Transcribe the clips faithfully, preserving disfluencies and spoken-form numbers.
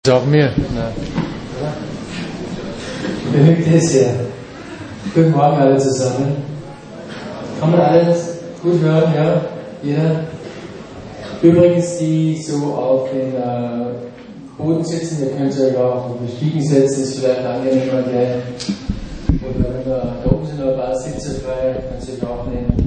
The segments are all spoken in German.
Auch mir. Nein. Bewegt es ja. Guten Morgen alle zusammen. Kann man alles gut hören, ja? Jeder? Übrigens, die so auf den äh, Boden sitzen, ihr könnt euch auch auf die Stiegen setzen, ist vielleicht angenehmer, gell? Oder wenn wir da oben sind, ein paar Sitze frei, könnt ihr euch auch nehmen.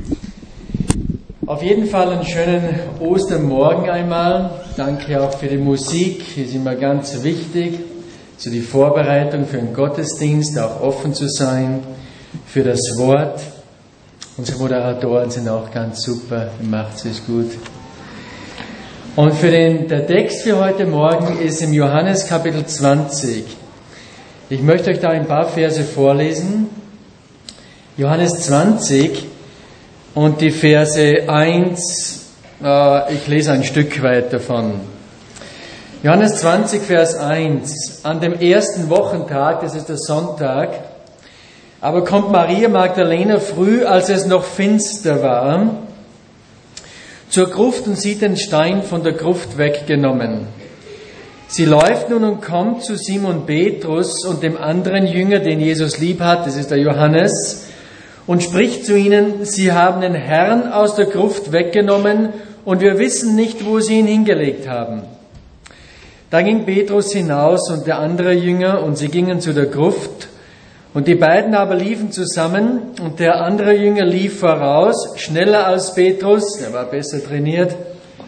Auf jeden Fall einen schönen Ostermorgen einmal. Danke auch für die Musik, ist immer ganz wichtig, für die Vorbereitung für den Gottesdienst, auch offen zu sein, für das Wort. Unsere Moderatoren sind auch ganz super, ihr macht es gut. Und für den, der Text für heute Morgen ist im Johannes Kapitel zwanzig. Ich möchte euch da ein paar Verse vorlesen. Johannes zwanzig. Und die Verse eins, äh, ich lese ein Stück weit davon. Johannes zwanzig, Vers eins. An dem ersten Wochentag, das ist der Sonntag, aber kommt Maria Magdalena früh, als es noch finster war, zur Gruft und sieht den Stein von der Gruft weggenommen. Sie läuft nun und kommt zu Simon Petrus und dem anderen Jünger, den Jesus lieb hat, das ist der Johannes, und spricht zu ihnen, sie haben den Herrn aus der Gruft weggenommen und wir wissen nicht, wo sie ihn hingelegt haben. Da ging Petrus hinaus und der andere Jünger und sie gingen zu der Gruft und die beiden aber liefen zusammen und der andere Jünger lief voraus, schneller als Petrus, er war besser trainiert,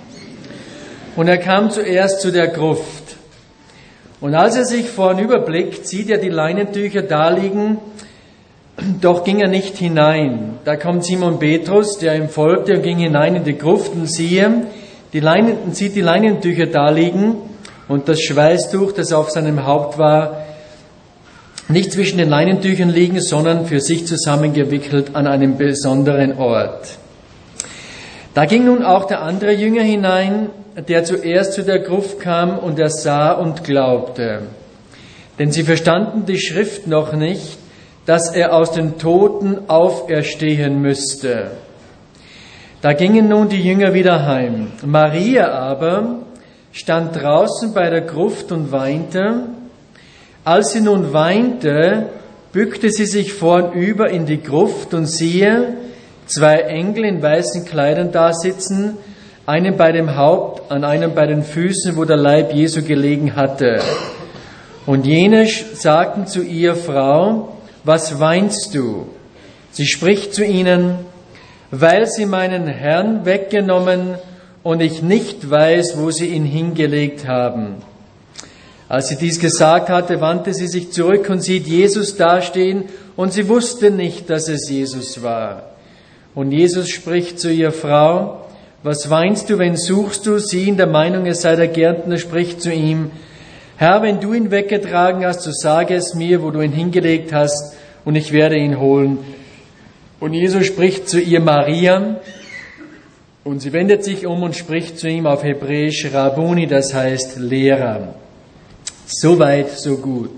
und er kam zuerst zu der Gruft. Und als er sich vornüberblickt, sieht er die Leinentücher daliegen, doch ging er nicht hinein. Da kommt Simon Petrus, der ihm folgte, und ging hinein in die Gruft und siehe, die Leinen, sieht die Leinentücher da liegen und das Schweißtuch, das auf seinem Haupt war, nicht zwischen den Leinentüchern liegen, sondern für sich zusammengewickelt an einem besonderen Ort. Da ging nun auch der andere Jünger hinein, der zuerst zu der Gruft kam, und er sah und glaubte. Denn sie verstanden die Schrift noch nicht, dass er aus den Toten auferstehen müsste. Da gingen nun die Jünger wieder heim. Maria aber stand draußen bei der Gruft und weinte. Als sie nun weinte, bückte sie sich vornüber in die Gruft und siehe, zwei Engel in weißen Kleidern da sitzen, einen bei dem Haupt, an einem bei den Füßen, wo der Leib Jesu gelegen hatte. Und jene sagten zu ihr, Frau, was weinst du? Sie spricht zu ihnen, weil sie meinen Herrn weggenommen und ich nicht weiß, wo sie ihn hingelegt haben. Als sie dies gesagt hatte, wandte sie sich zurück und sieht Jesus dastehen und sie wusste nicht, dass es Jesus war. Und Jesus spricht zu ihr, Frau, was weinst du, wen suchst du? Sie in der Meinung, es sei der Gärtner, spricht zu ihm, Herr, wenn du ihn weggetragen hast, so sage es mir, wo du ihn hingelegt hast, und ich werde ihn holen. Und Jesus spricht zu ihr, Maria, und sie wendet sich um und spricht zu ihm auf Hebräisch, Rabbuni, das heißt Lehrer. So weit, so gut.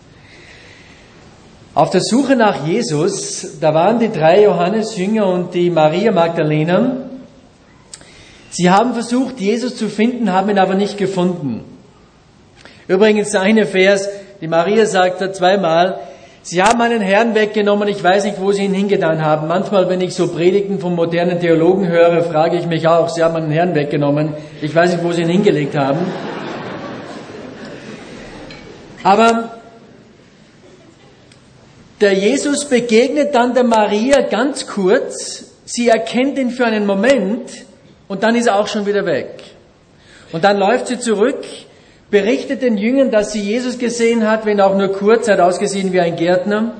Auf der Suche nach Jesus, da waren die drei Johannes-Jünger und die Maria Magdalena. Sie haben versucht, Jesus zu finden, haben ihn aber nicht gefunden. Übrigens der eine Vers, die Maria sagt da zweimal, sie haben meinen Herrn weggenommen, ich weiß nicht, wo sie ihn hingetan haben. Manchmal, wenn ich so Predigten von modernen Theologen höre, frage ich mich auch, sie haben meinen Herrn weggenommen, ich weiß nicht, wo sie ihn hingelegt haben. Aber der Jesus begegnet dann der Maria ganz kurz, sie erkennt ihn für einen Moment und dann ist er auch schon wieder weg. Und dann läuft sie zurück, berichtet den Jüngern, dass sie Jesus gesehen hat, wenn auch nur kurz, hat ausgesehen wie ein Gärtner.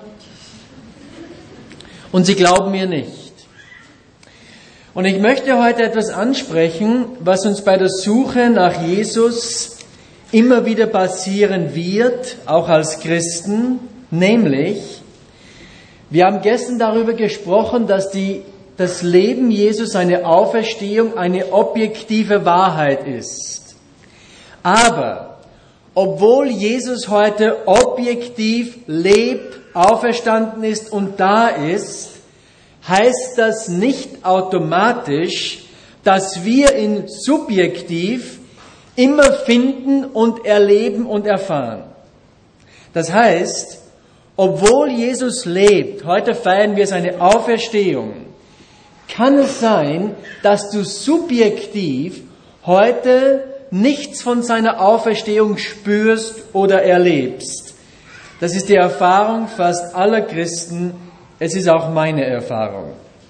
Und sie glauben mir nicht. Und ich möchte heute etwas ansprechen, was uns bei der Suche nach Jesus immer wieder passieren wird, auch als Christen, nämlich, wir haben gestern darüber gesprochen, dass die, das Leben Jesus, eine Auferstehung, eine objektive Wahrheit ist. Aber, obwohl Jesus heute objektiv lebt, auferstanden ist und da ist, heißt das nicht automatisch, dass wir ihn subjektiv immer finden und erleben und erfahren. Das heißt, obwohl Jesus lebt, heute feiern wir seine Auferstehung, kann es sein, dass du subjektiv heute nichts von seiner Auferstehung spürst oder erlebst. Das ist die Erfahrung fast aller Christen. Es ist auch meine Erfahrung.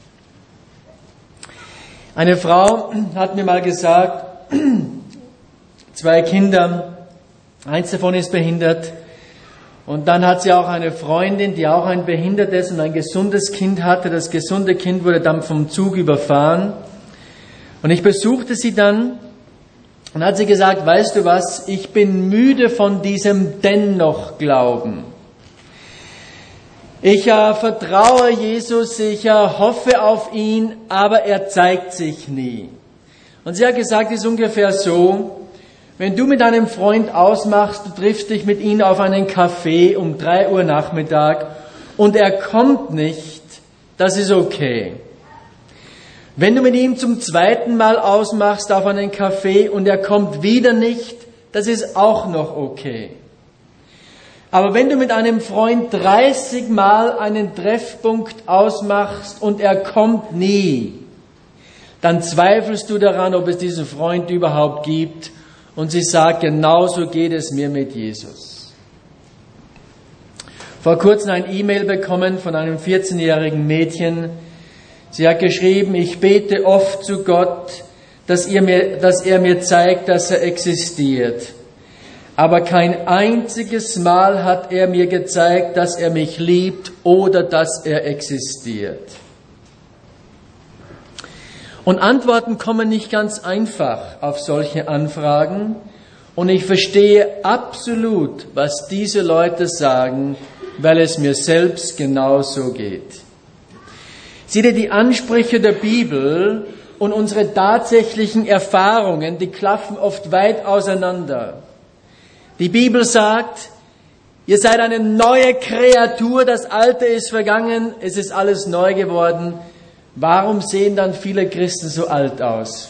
Eine Frau hat mir mal gesagt, zwei Kinder, eins davon ist behindert. Und dann hat sie auch eine Freundin, die auch ein behindertes und ein gesundes Kind hatte. Das gesunde Kind wurde dann vom Zug überfahren. Und ich besuchte sie dann und hat sie gesagt, weißt du was, ich bin müde von diesem Dennoch-Glauben. Ich äh, vertraue Jesus, ich äh, hoffe auf ihn, aber er zeigt sich nie. Und sie hat gesagt, es ist ungefähr so, wenn du mit einem Freund ausmachst, du triffst dich mit ihm auf einen Café um drei Uhr Nachmittag und er kommt nicht, das ist okay. Wenn du mit ihm zum zweiten Mal ausmachst auf einen Café und er kommt wieder nicht, das ist auch noch okay. Aber wenn du mit einem Freund dreißig Mal einen Treffpunkt ausmachst und er kommt nie, dann zweifelst du daran, ob es diesen Freund überhaupt gibt. Und sie sagt, genauso geht es mir mit Jesus. Vor kurzem ein E-Mail bekommen von einem vierzehnjährigen Mädchen. Sie hat geschrieben, ich bete oft zu Gott, dass er mir, dass er mir zeigt, dass er existiert. Aber kein einziges Mal hat er mir gezeigt, dass er mich liebt oder dass er existiert. Und Antworten kommen nicht ganz einfach auf solche Anfragen. Und ich verstehe absolut, was diese Leute sagen, weil es mir selbst genauso geht. Seht ihr, die Ansprüche der Bibel und unsere tatsächlichen Erfahrungen, die klaffen oft weit auseinander. Die Bibel sagt, ihr seid eine neue Kreatur, das Alte ist vergangen, es ist alles neu geworden. Warum sehen dann viele Christen so alt aus?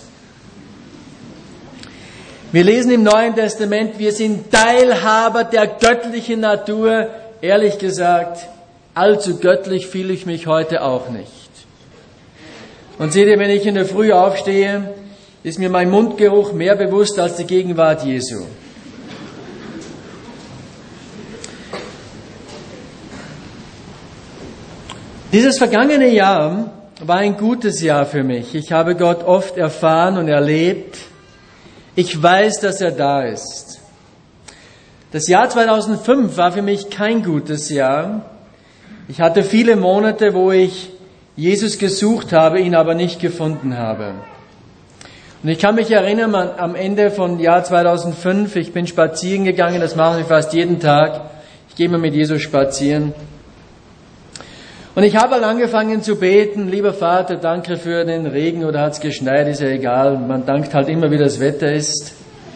Wir lesen im Neuen Testament, wir sind Teilhaber der göttlichen Natur. Ehrlich gesagt, allzu göttlich fühle ich mich heute auch nicht. Und seht ihr, wenn ich in der Früh aufstehe, ist mir mein Mundgeruch mehr bewusst als die Gegenwart Jesu. Dieses vergangene Jahr war ein gutes Jahr für mich. Ich habe Gott oft erfahren und erlebt. Ich weiß, dass er da ist. Das Jahr zweitausendfünf war für mich kein gutes Jahr. Ich hatte viele Monate, wo ich Jesus gesucht habe, ihn aber nicht gefunden habe. Und ich kann mich erinnern, am Ende von Jahr zweitausendfünf, ich bin spazieren gegangen, das mache ich fast jeden Tag. Ich gehe mal mit Jesus spazieren. Und ich habe mal angefangen zu beten, lieber Vater, danke für den Regen oder hat es geschneit, ist ja egal. Man dankt halt immer, wie das Wetter ist.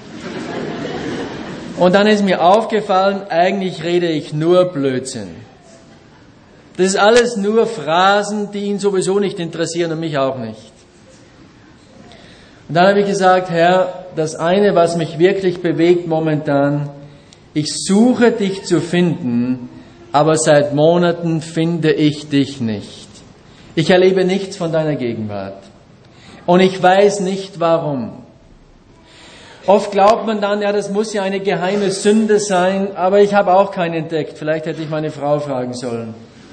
Und dann ist mir aufgefallen, eigentlich rede ich nur Blödsinn. Das ist alles nur Phrasen, die ihn sowieso nicht interessieren und mich auch nicht. Und dann habe ich gesagt, Herr, das eine, was mich wirklich bewegt momentan, ich suche dich zu finden, aber seit Monaten finde ich dich nicht. Ich erlebe nichts von deiner Gegenwart. Und ich weiß nicht warum. Oft glaubt man dann, ja, das muss ja eine geheime Sünde sein, aber ich habe auch keinen entdeckt. Vielleicht hätte ich meine Frau fragen sollen.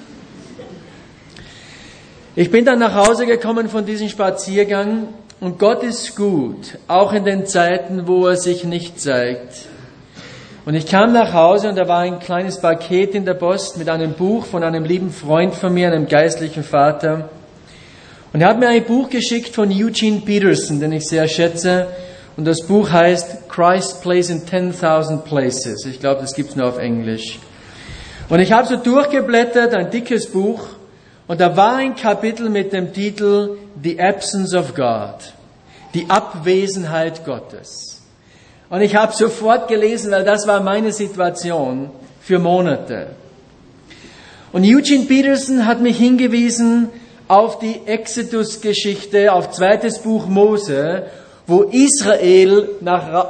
Ich bin dann nach Hause gekommen von diesem Spaziergang und Gott ist gut, auch in den Zeiten, wo er sich nicht zeigt. Und ich kam nach Hause und da war ein kleines Paket in der Post mit einem Buch von einem lieben Freund von mir, einem geistlichen Vater. Und er hat mir ein Buch geschickt von Eugene Peterson, den ich sehr schätze. Und das Buch heißt Christ Plays in ten thousand Places. Ich glaube, das gibt's nur auf Englisch. Und ich habe so durchgeblättert, ein dickes Buch. Und da war ein Kapitel mit dem Titel The Absence of God. Die Abwesenheit Gottes. Und ich habe sofort gelesen, weil das war meine Situation für Monate. Und Eugene Peterson hat mich hingewiesen auf die Exodus-Geschichte, auf zweites Buch Mose, wo Israel nach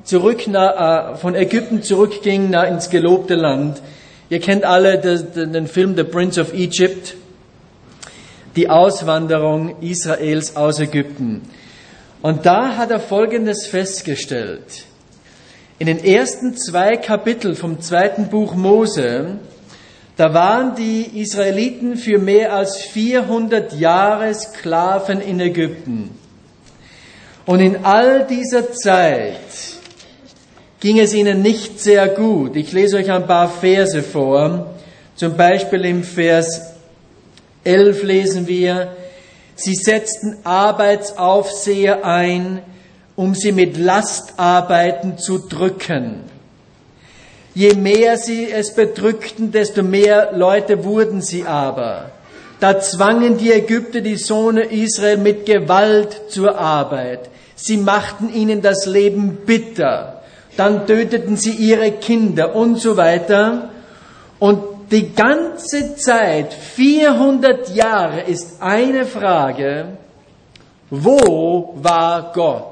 zurück nach, äh, von Ägypten zurückging nach, ins gelobte Land. Ihr kennt alle den, den Film The Prince of Egypt, die Auswanderung Israels aus Ägypten. Und da hat er Folgendes festgestellt. In den ersten zwei Kapiteln vom zweiten Buch Mose, da waren die Israeliten für mehr als vierhundert Jahre Sklaven in Ägypten. Und in all dieser Zeit ging es ihnen nicht sehr gut. Ich lese euch ein paar Verse vor. Zum Beispiel im Vers elf lesen wir, sie setzten Arbeitsaufseher ein, um sie mit Lastarbeiten zu drücken. Je mehr sie es bedrückten, desto mehr Leute wurden sie aber. Da zwangen die Ägypter die Söhne Israel mit Gewalt zur Arbeit. Sie machten ihnen das Leben bitter. Dann töteten sie ihre Kinder und so weiter. Und die ganze Zeit, vierhundert Jahre, ist eine Frage: Wo war Gott?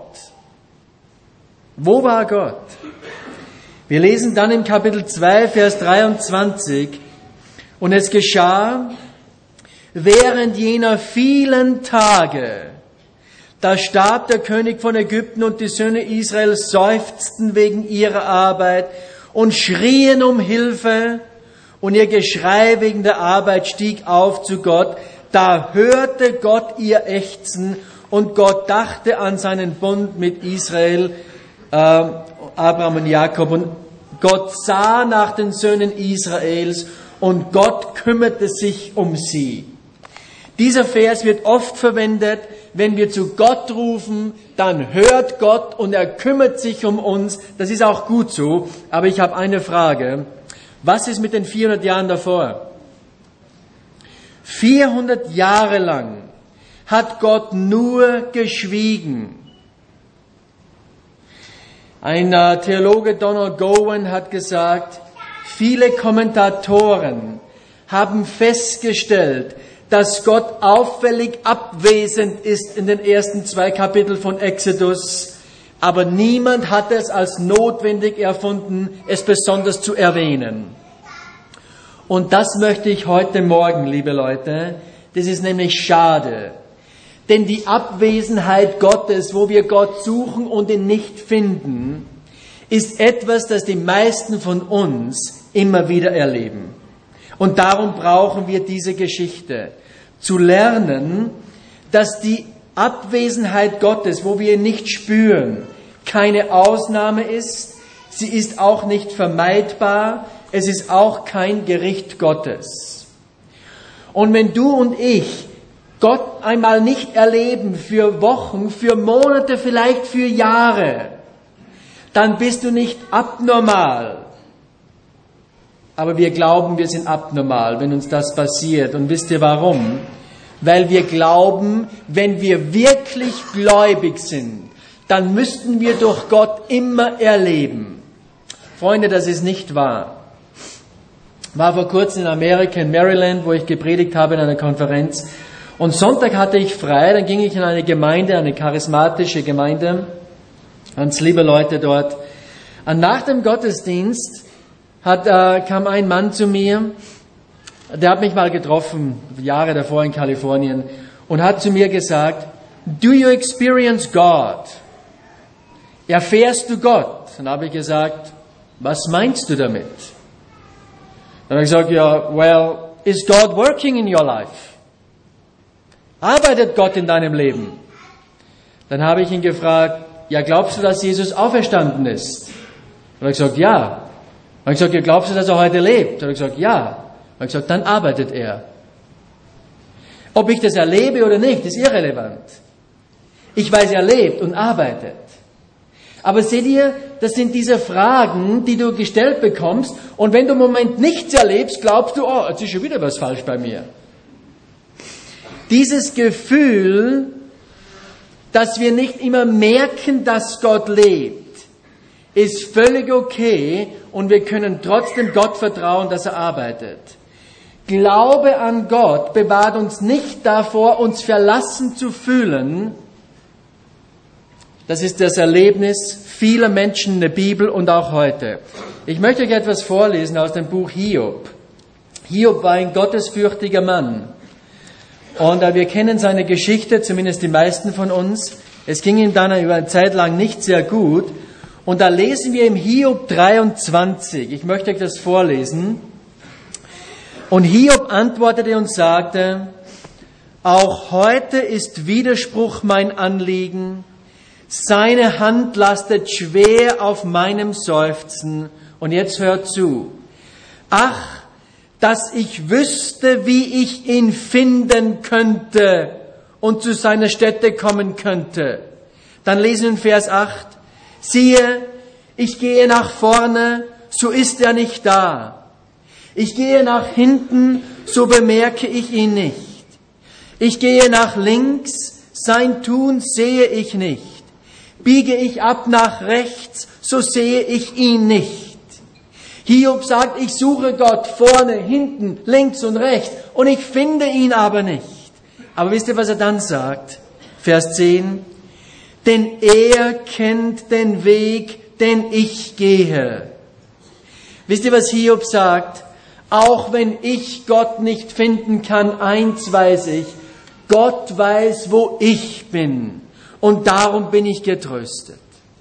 Wo war Gott? Wir lesen dann in Kapitel zwei, Vers dreiundzwanzig, und es geschah, während jener vielen Tage, da starb der König von Ägypten und die Söhne Israels seufzten wegen ihrer Arbeit und schrien um Hilfe, und ihr Geschrei wegen der Arbeit stieg auf zu Gott. Da hörte Gott ihr Ächzen, und Gott dachte an seinen Bund mit Israel, äh, Abraham und Jakob, und Gott sah nach den Söhnen Israels und Gott kümmerte sich um sie. Dieser Vers wird oft verwendet, wenn wir zu Gott rufen, dann hört Gott und er kümmert sich um uns. Das ist auch gut so, aber ich habe eine Frage. Was ist mit den vierhundert Jahren davor? vierhundert Jahre lang hat Gott nur geschwiegen. Ein Theologe, Donald Gowan, hat gesagt, viele Kommentatoren haben festgestellt, dass Gott auffällig abwesend ist in den ersten zwei Kapiteln von Exodus, aber niemand hat es als notwendig erfunden, es besonders zu erwähnen. Und das möchte ich heute Morgen, liebe Leute, das ist nämlich schade. Denn die Abwesenheit Gottes, wo wir Gott suchen und ihn nicht finden, ist etwas, das die meisten von uns immer wieder erleben. Und darum brauchen wir diese Geschichte. Zu lernen, dass die Abwesenheit Gottes, wo wir ihn nicht spüren, keine Ausnahme ist. Sie ist auch nicht vermeidbar. Es ist auch kein Gericht Gottes. Und wenn du und ich Gott einmal nicht erleben für Wochen, für Monate, vielleicht für Jahre, dann bist du nicht abnormal. Aber wir glauben, wir sind abnormal, wenn uns das passiert. Und wisst ihr warum? Weil wir glauben, wenn wir wirklich gläubig sind, dann müssten wir durch Gott immer erleben. Freunde, das ist nicht wahr. War vor kurzem in Amerika, in Maryland, wo ich gepredigt habe in einer Konferenz. Und Sonntag hatte ich frei, dann ging ich in eine Gemeinde, eine charismatische Gemeinde, ganz liebe Leute dort. Und nach dem Gottesdienst hat, äh, kam ein Mann zu mir, der hat mich mal getroffen, Jahre davor in Kalifornien, und hat zu mir gesagt, do you experience God? Erfährst du Gott? Dann habe ich gesagt, was meinst du damit? Dann habe ich gesagt, ja, well, is God working in your life? Arbeitet Gott in deinem Leben? Dann habe ich ihn gefragt, ja, glaubst du, dass Jesus auferstanden ist? Dann habe ich gesagt, ja. Dann habe ich gesagt, ja, glaubst du, dass er heute lebt? Dann habe ich gesagt, ja. Dann habe ich gesagt, dann arbeitet er. Ob ich das erlebe oder nicht, ist irrelevant. Ich weiß, er lebt und arbeitet. Aber seht ihr, das sind diese Fragen, die du gestellt bekommst, und wenn du im Moment nichts erlebst, glaubst du, oh, jetzt ist schon wieder was falsch bei mir. Dieses Gefühl, dass wir nicht immer merken, dass Gott lebt, ist völlig okay, und wir können trotzdem Gott vertrauen, dass er arbeitet. Glaube an Gott bewahrt uns nicht davor, uns verlassen zu fühlen, Das ist das Erlebnis vieler Menschen in der Bibel und auch heute. Ich möchte euch etwas vorlesen aus dem Buch Hiob. Hiob war ein gottesfürchtiger Mann. Und äh, wir kennen seine Geschichte, zumindest die meisten von uns. Es ging ihm dann über eine Zeit lang nicht sehr gut. Und da lesen wir im Hiob dreiundzwanzig. Ich möchte euch das vorlesen. Und Hiob antwortete und sagte, auch heute ist Widerspruch mein Anliegen. Seine Hand lastet schwer auf meinem Seufzen. Und jetzt hört zu. Ach, dass ich wüsste, wie ich ihn finden könnte und zu seiner Stätte kommen könnte. Dann lesen wir in Vers acht. Siehe, ich gehe nach vorne, so ist er nicht da. Ich gehe nach hinten, so bemerke ich ihn nicht. Ich gehe nach links, sein Tun sehe ich nicht. Biege ich ab nach rechts, so sehe ich ihn nicht. Hiob sagt, ich suche Gott vorne, hinten, links und rechts und ich finde ihn aber nicht. Aber wisst ihr, was er dann sagt? Vers zehn. Denn er kennt den Weg, den ich gehe. Wisst ihr, was Hiob sagt? Auch wenn ich Gott nicht finden kann, eins weiß ich, Gott weiß, wo ich bin. Und darum bin ich getröstet.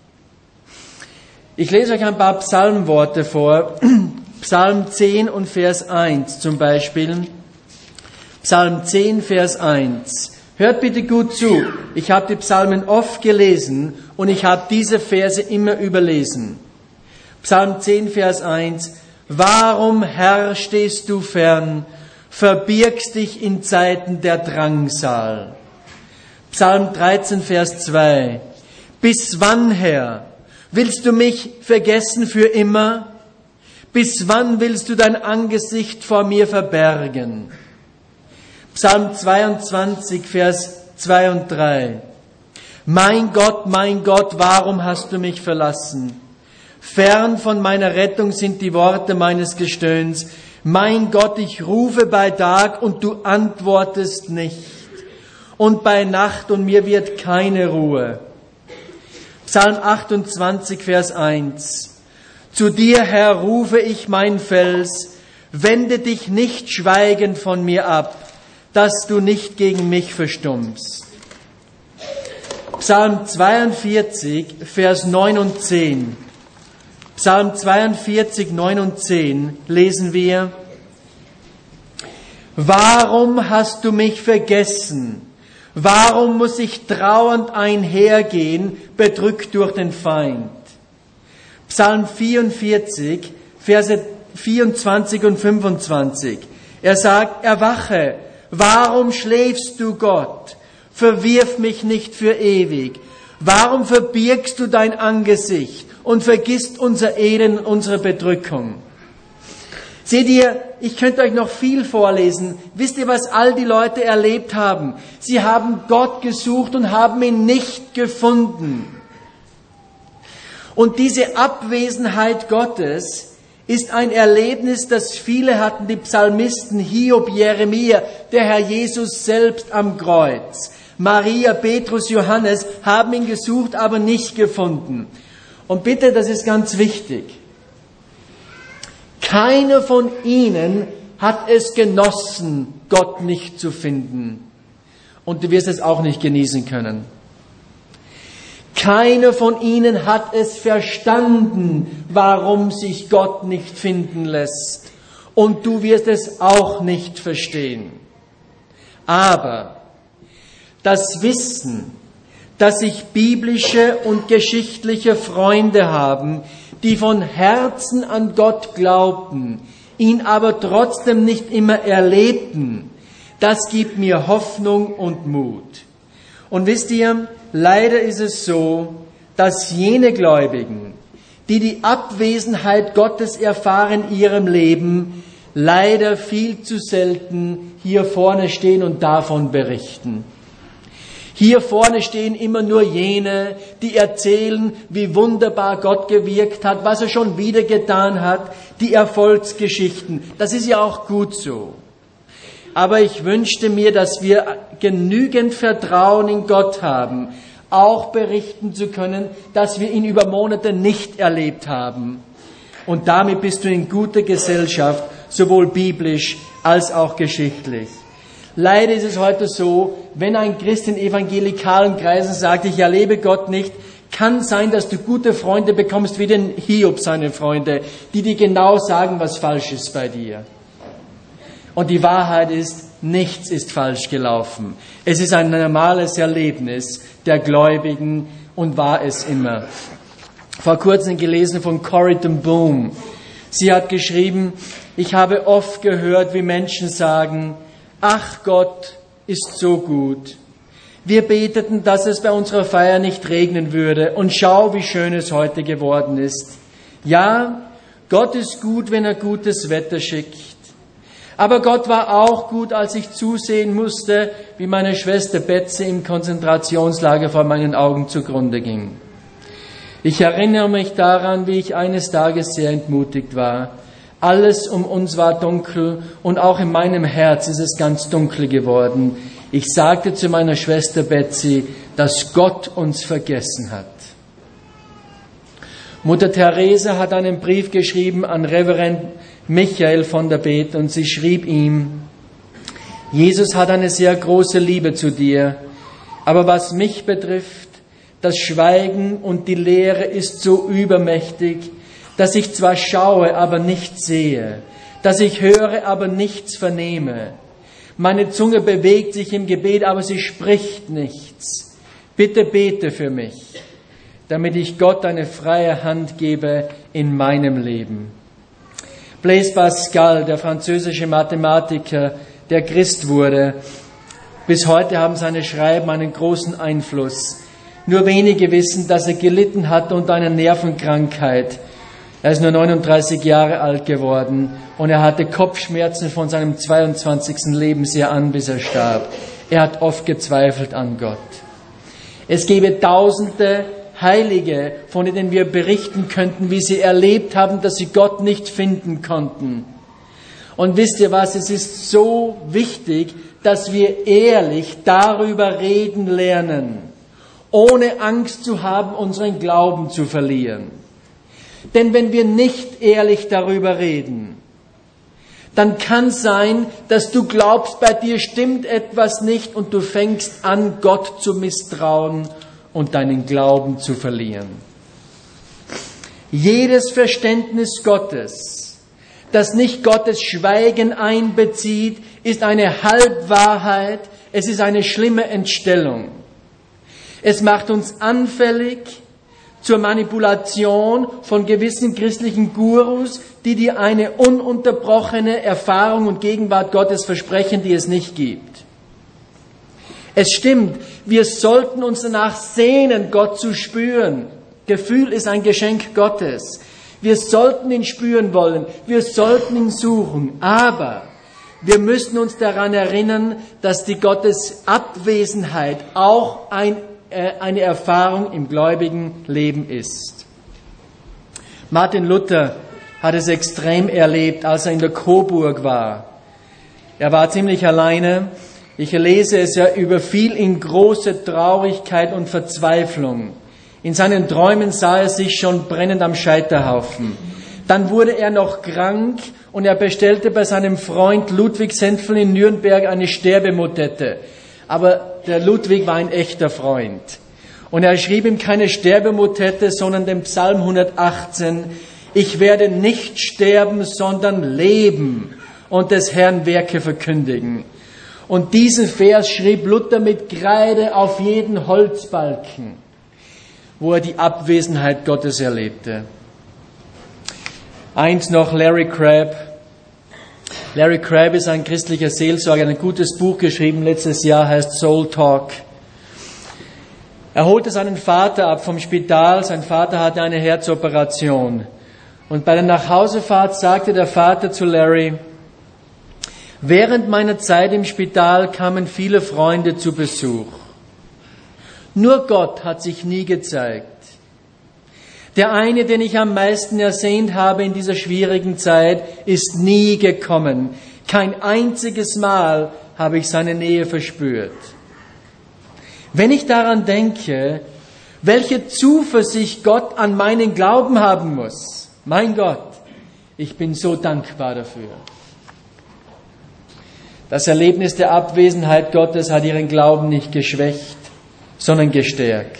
Ich lese euch ein paar Psalmworte vor. Psalm zehn und Vers eins zum Beispiel. Psalm zehn, Vers eins. Hört bitte gut zu. Ich habe die Psalmen oft gelesen und ich habe diese Verse immer überlesen. Psalm zehn, Vers eins. Warum, Herr, stehst du fern, verbirgst dich in Zeiten der Drangsal? Psalm dreizehn, Vers zwei. Bis wann, Herr, willst du mich vergessen für immer? Bis wann willst du dein Angesicht vor mir verbergen? Psalm zweiundzwanzig, Vers zwei und drei. Mein Gott, mein Gott, warum hast du mich verlassen? Fern von meiner Rettung sind die Worte meines Gestöhns. Mein Gott, ich rufe bei Tag und du antwortest nicht. Und bei Nacht und mir wird keine Ruhe. Psalm achtundzwanzig, Vers eins. Zu dir, Herr, rufe ich mein Fels, wende dich nicht schweigend von mir ab, dass du nicht gegen mich verstummst. Psalm zweiundvierzig, Vers neun und zehn. Psalm zweiundvierzig, neun und zehn lesen wir, warum hast du mich vergessen? Warum muss ich trauernd einhergehen, bedrückt durch den Feind? Psalm vierundvierzig, Verse vierundzwanzig und fünfundzwanzig. Er sagt, erwache, warum schläfst du, Gott? Verwirf mich nicht für ewig. Warum verbirgst du dein Angesicht und vergisst unser Elend, unsere Bedrückung? Seht ihr, ich könnte euch noch viel vorlesen. Wisst ihr, was all die Leute erlebt haben? Sie haben Gott gesucht und haben ihn nicht gefunden. Und diese Abwesenheit Gottes ist ein Erlebnis, das viele hatten, die Psalmisten, Hiob, Jeremia, der Herr Jesus selbst am Kreuz. Maria, Petrus, Johannes haben ihn gesucht, aber nicht gefunden. Und bitte, das ist ganz wichtig. Keiner von ihnen hat es genossen, Gott nicht zu finden. Und du wirst es auch nicht genießen können. Keiner von ihnen hat es verstanden, warum sich Gott nicht finden lässt. Und du wirst es auch nicht verstehen. Aber das Wissen, dass sich biblische und geschichtliche Freunde haben, die von Herzen an Gott glaubten, ihn aber trotzdem nicht immer erlebten, das gibt mir Hoffnung und Mut. Und wisst ihr, leider ist es so, dass jene Gläubigen, die die Abwesenheit Gottes erfahren in ihrem Leben, leider viel zu selten hier vorne stehen und davon berichten. Hier vorne stehen immer nur jene, die erzählen, wie wunderbar Gott gewirkt hat, was er schon wieder getan hat, die Erfolgsgeschichten. Das ist ja auch gut so. Aber ich wünschte mir, dass wir genügend Vertrauen in Gott haben, auch berichten zu können, dass wir ihn über Monate nicht erlebt haben. Und damit bist du in guter Gesellschaft, sowohl biblisch als auch geschichtlich. Leider ist es heute so, wenn ein Christ in evangelikalen Kreisen sagt, ich erlebe Gott nicht, kann sein, dass du gute Freunde bekommst, wie den Hiob seine Freunde, die dir genau sagen, was falsch ist bei dir. Und die Wahrheit ist, nichts ist falsch gelaufen. Es ist ein normales Erlebnis der Gläubigen und war es immer. Vor kurzem gelesen von Corrie ten Boom. Sie hat geschrieben, ich habe oft gehört, wie Menschen sagen, ach, Gott ist so gut. Wir beteten, dass es bei unserer Feier nicht regnen würde und schau, wie schön es heute geworden ist. Ja, Gott ist gut, wenn er gutes Wetter schickt. Aber Gott war auch gut, als ich zusehen musste, wie meine Schwester Betsy im Konzentrationslager vor meinen Augen zugrunde ging. Ich erinnere mich daran, wie ich eines Tages sehr entmutigt war. Alles um uns war dunkel und auch in meinem Herz ist es ganz dunkel geworden. Ich sagte zu meiner Schwester Betsy, dass Gott uns vergessen hat. Mutter Teresa hat einen Brief geschrieben an Reverend Michael von der Bet und sie schrieb ihm, Jesus hat eine sehr große Liebe zu dir, aber was mich betrifft, das Schweigen und die Leere ist so übermächtig, dass ich zwar schaue, aber nichts sehe, dass ich höre, aber nichts vernehme. Meine Zunge bewegt sich im Gebet, aber sie spricht nichts. Bitte bete für mich, damit ich Gott eine freie Hand gebe in meinem Leben. Blaise Pascal, der französische Mathematiker, der Christ wurde, bis heute haben seine Schreiben einen großen Einfluss. Nur wenige wissen, dass er gelitten hat unter einer Nervenkrankheit. Er ist nur neununddreißig Jahre alt geworden und er hatte Kopfschmerzen von seinem zweiundzwanzigsten Lebensjahr an, bis er starb. Er hat oft gezweifelt an Gott. Es gäbe tausende Heilige, von denen wir berichten könnten, wie sie erlebt haben, dass sie Gott nicht finden konnten. Und wisst ihr was, es ist so wichtig, dass wir ehrlich darüber reden lernen, ohne Angst zu haben, unseren Glauben zu verlieren. Denn wenn wir nicht ehrlich darüber reden, dann kann es sein, dass du glaubst, bei dir stimmt etwas nicht und du fängst an, Gott zu misstrauen und deinen Glauben zu verlieren. Jedes Verständnis Gottes, das nicht Gottes Schweigen einbezieht, ist eine Halbwahrheit, es ist eine schlimme Entstellung. Es macht uns anfällig zur Manipulation von gewissen christlichen Gurus, die dir eine ununterbrochene Erfahrung und Gegenwart Gottes versprechen, die es nicht gibt. Es stimmt, wir sollten uns danach sehnen, Gott zu spüren. Gefühl ist ein Geschenk Gottes. Wir sollten ihn spüren wollen, wir sollten ihn suchen, aber wir müssen uns daran erinnern, dass die Gottes Abwesenheit auch ein eine Erfahrung im gläubigen Leben ist. Martin Luther hat es extrem erlebt, als er in der Coburg war. Er war ziemlich alleine. Ich lese es, er überfiel ihn große Traurigkeit und Verzweiflung. In seinen Träumen sah er sich schon brennend am Scheiterhaufen. Dann wurde er noch krank und er bestellte bei seinem Freund Ludwig Sentfel in Nürnberg eine Sterbemotette. Aber der Ludwig war ein echter Freund. Und er schrieb ihm keine Sterbemotette, sondern den Psalm hundertachtzehn. Ich werde nicht sterben, sondern leben und des Herrn Werke verkündigen. Und diesen Vers schrieb Luther mit Kreide auf jeden Holzbalken, wo er die Abwesenheit Gottes erlebte. Eins noch, Larry Crabb. Larry Crabb ist ein christlicher Seelsorger, ein gutes Buch geschrieben letztes Jahr, heißt Soul Talk. Er holte seinen Vater ab vom Spital, sein Vater hatte eine Herzoperation. Und bei der Nachhausefahrt sagte der Vater zu Larry, während meiner Zeit im Spital kamen viele Freunde zu Besuch. Nur Gott hat sich nie gezeigt. Der eine, den ich am meisten ersehnt habe in dieser schwierigen Zeit, ist nie gekommen. Kein einziges Mal habe ich seine Nähe verspürt. Wenn ich daran denke, welche Zuversicht Gott an meinen Glauben haben muss, mein Gott, ich bin so dankbar dafür. Das Erlebnis der Abwesenheit Gottes hat ihren Glauben nicht geschwächt, sondern gestärkt.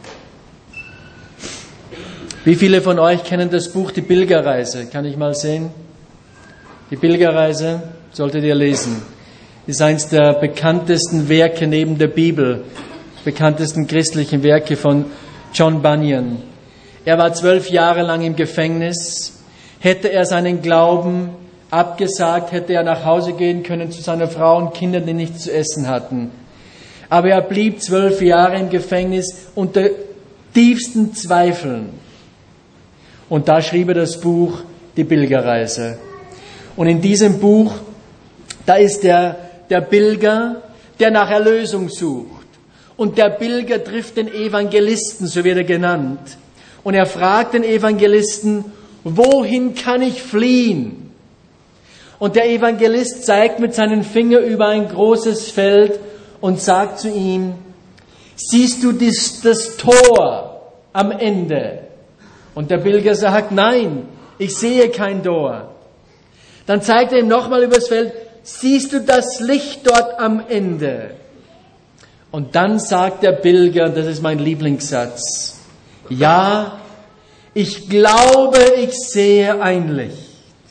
Wie viele von euch kennen das Buch Die Pilgerreise? Kann ich mal sehen? Die Pilgerreise solltet ihr lesen. Ist eines der bekanntesten Werke neben der Bibel, bekanntesten christlichen Werke von John Bunyan. Er war zwölf Jahre lang im Gefängnis. Hätte er seinen Glauben abgesagt, hätte er nach Hause gehen können zu seiner Frau und Kindern, die nichts zu essen hatten. Aber er blieb zwölf Jahre im Gefängnis unter tiefsten Zweifeln. Und da schrieb er das Buch Die Pilgerreise. Und in diesem Buch, da ist der, der Pilger, der nach Erlösung sucht. Und der Pilger trifft den Evangelisten, so wird er genannt. Und er fragt den Evangelisten, wohin kann ich fliehen? Und der Evangelist zeigt mit seinen Fingern über ein großes Feld und sagt zu ihm, siehst du das, das Tor am Ende? Und der Pilger sagt, nein, ich sehe kein Tor. Dann zeigt er ihm nochmal übers Feld, siehst du das Licht dort am Ende? Und dann sagt der Pilger, das ist mein Lieblingssatz, ja, ich glaube, ich sehe ein Licht.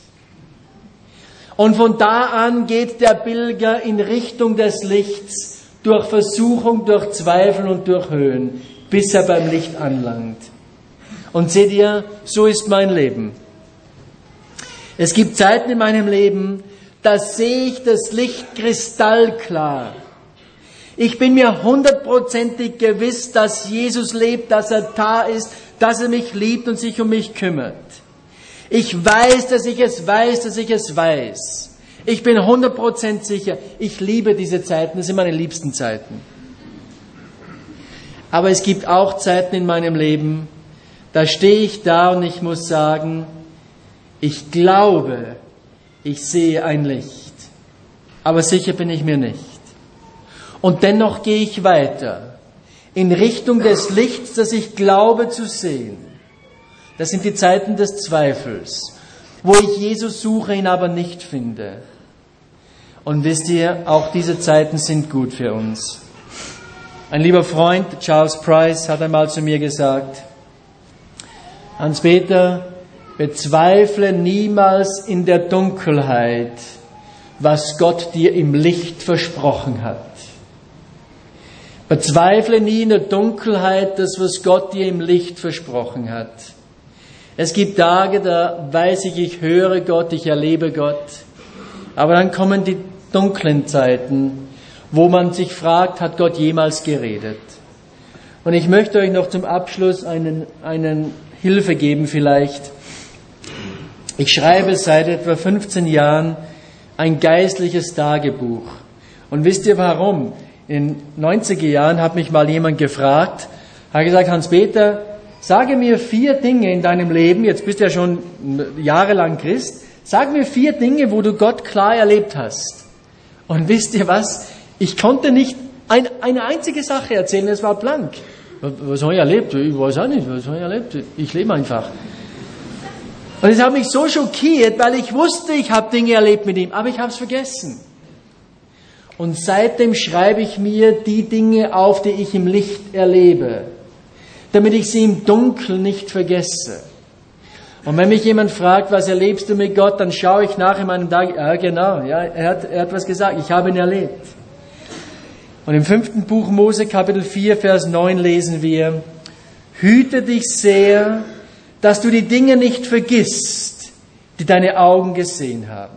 Und von da an geht der Pilger in Richtung des Lichts, durch Versuchung, durch Zweifel und durch Höhen, bis er beim Licht anlangt. Und seht ihr, so ist mein Leben. Es gibt Zeiten in meinem Leben, da sehe ich das Licht kristallklar. Ich bin mir hundertprozentig gewiss, dass Jesus lebt, dass er da ist, dass er mich liebt und sich um mich kümmert. Ich weiß, dass ich es weiß, dass ich es weiß. Ich bin hundertprozentig sicher, ich liebe diese Zeiten, das sind meine liebsten Zeiten. Aber es gibt auch Zeiten in meinem Leben, da stehe ich da und ich muss sagen, ich glaube, ich sehe ein Licht, aber sicher bin ich mir nicht. Und dennoch gehe ich weiter in Richtung des Lichts, das ich glaube zu sehen. Das sind die Zeiten des Zweifels, wo ich Jesus suche, ihn aber nicht finde. Und wisst ihr, auch diese Zeiten sind gut für uns. Ein lieber Freund, Charles Price, hat einmal zu mir gesagt, Hans-Peter, bezweifle niemals in der Dunkelheit, was Gott dir im Licht versprochen hat. Bezweifle nie in der Dunkelheit das, was Gott dir im Licht versprochen hat. Es gibt Tage, da weiß ich, ich höre Gott, ich erlebe Gott. Aber dann kommen die dunklen Zeiten, wo man sich fragt, hat Gott jemals geredet? Und ich möchte euch noch zum Abschluss einen, einen Hilfe geben vielleicht. Ich schreibe seit etwa fünfzehn Jahren ein geistliches Tagebuch. Und wisst ihr warum? In den neunziger Jahren hat mich mal jemand gefragt, hat gesagt, Hans-Peter, sage mir vier Dinge in deinem Leben, jetzt bist du ja schon jahrelang Christ, sag mir vier Dinge, wo du Gott klar erlebt hast. Und wisst ihr was? Ich konnte nicht ein, eine einzige Sache erzählen, es war blank. Was habe ich erlebt? Ich weiß auch nicht, was habe ich erlebt? Ich lebe einfach. Und es hat mich so schockiert, weil ich wusste, ich habe Dinge erlebt mit ihm, aber ich habe es vergessen. Und seitdem schreibe ich mir die Dinge auf, die ich im Licht erlebe, damit ich sie im Dunkeln nicht vergesse. Und wenn mich jemand fragt, was erlebst du mit Gott, dann schaue ich nach in meinem Tag, ja genau, ja, er hat, er hat was gesagt, ich habe ihn erlebt. Und im fünften Buch Mose, Kapitel vier, Vers neun lesen wir, hüte dich sehr, dass du die Dinge nicht vergisst, die deine Augen gesehen haben.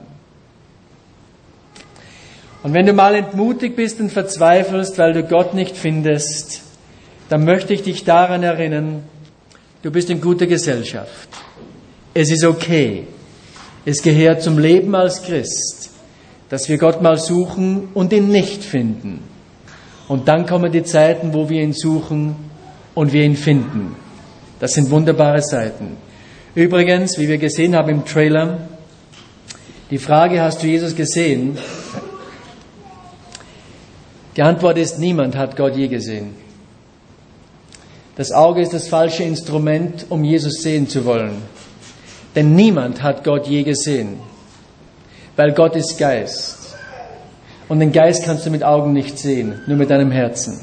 Und wenn du mal entmutigt bist und verzweifelst, weil du Gott nicht findest, dann möchte ich dich daran erinnern, du bist in guter Gesellschaft. Es ist okay. Es gehört zum Leben als Christ, dass wir Gott mal suchen und ihn nicht finden. Und dann kommen die Zeiten, wo wir ihn suchen und wir ihn finden. Das sind wunderbare Zeiten. Übrigens, wie wir gesehen haben im Trailer, die Frage, hast du Jesus gesehen? Die Antwort ist, niemand hat Gott je gesehen. Das Auge ist das falsche Instrument, um Jesus sehen zu wollen. Denn niemand hat Gott je gesehen. Weil Gott ist Geist. Und den Geist kannst du mit Augen nicht sehen, nur mit deinem Herzen.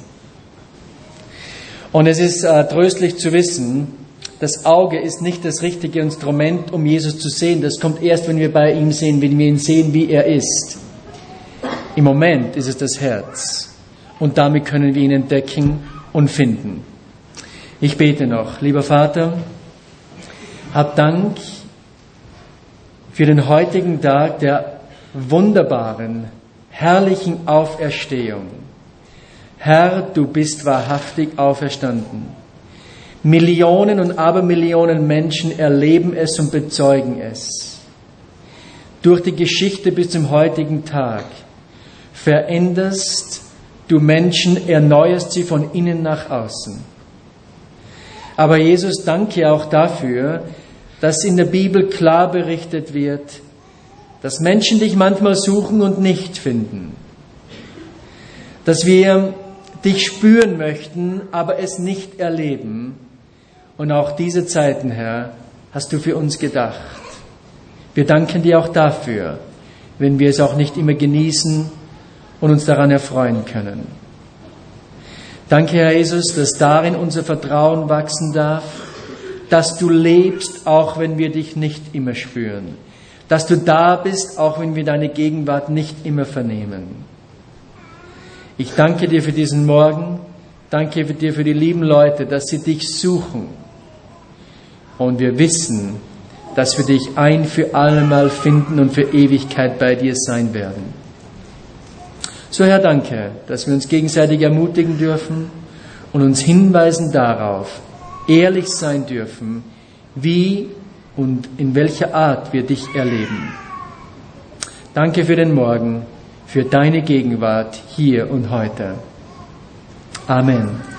Und es ist äh, tröstlich zu wissen, das Auge ist nicht das richtige Instrument, um Jesus zu sehen. Das kommt erst, wenn wir bei ihm sehen, wenn wir ihn sehen, wie er ist. Im Moment ist es das Herz. Und damit können wir ihn entdecken und finden. Ich bete noch. Lieber Vater, hab Dank für den heutigen Tag der wunderbaren, herrlichen Auferstehung. Herr, du bist wahrhaftig auferstanden. Millionen und Abermillionen Menschen erleben es und bezeugen es. Durch die Geschichte bis zum heutigen Tag veränderst du Menschen, erneuerst sie von innen nach außen. Aber Jesus, danke auch dafür, dass in der Bibel klar berichtet wird, dass Menschen dich manchmal suchen und nicht finden. Dass wir dich spüren möchten, aber es nicht erleben. Und auch diese Zeiten, Herr, hast du für uns gedacht. Wir danken dir auch dafür, wenn wir es auch nicht immer genießen und uns daran erfreuen können. Danke, Herr Jesus, dass darin unser Vertrauen wachsen darf, dass du lebst, auch wenn wir dich nicht immer spüren, dass du da bist, auch wenn wir deine Gegenwart nicht immer vernehmen. Ich danke dir für diesen Morgen, danke dir für die lieben Leute, dass sie dich suchen. Und wir wissen, dass wir dich ein für allemal finden und für Ewigkeit bei dir sein werden. So, Herr, danke, dass wir uns gegenseitig ermutigen dürfen und uns hinweisen darauf, ehrlich sein dürfen, wie und in welcher Art wir dich erleben. Danke für den Morgen, für deine Gegenwart hier und heute. Amen.